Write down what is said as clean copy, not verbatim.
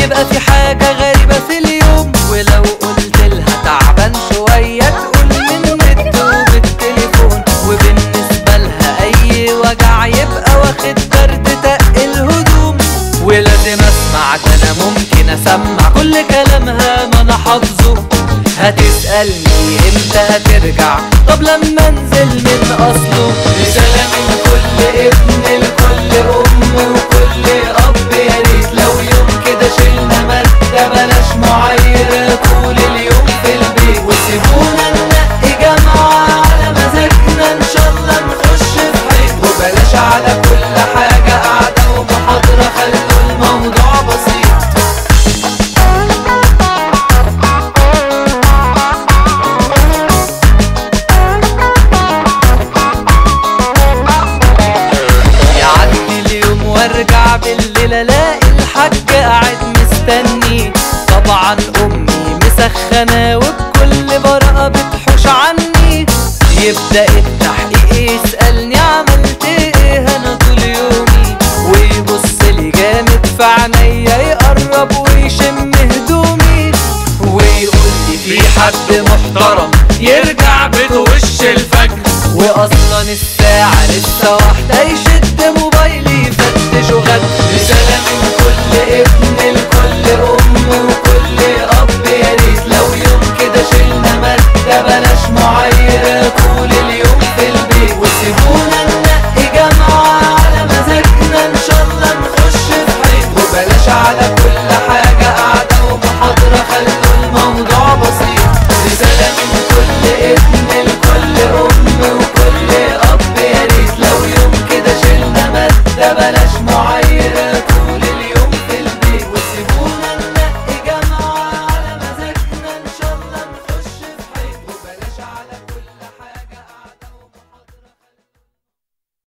يبقى في حاجة غريبة في اليوم، ولو قلت لها تعبان شوية تقول من النت وبالتليفون. وبالنسبة لها أي وجع يبقى واخد برد تق الهدوم. ولازم أسمع ده أنا ممكن أسمع كل كلامها ما أنا حافظه. هتسألني امتى هترجع؟ طب لما انزل من أصله. رسالة من كل ابن لكل أم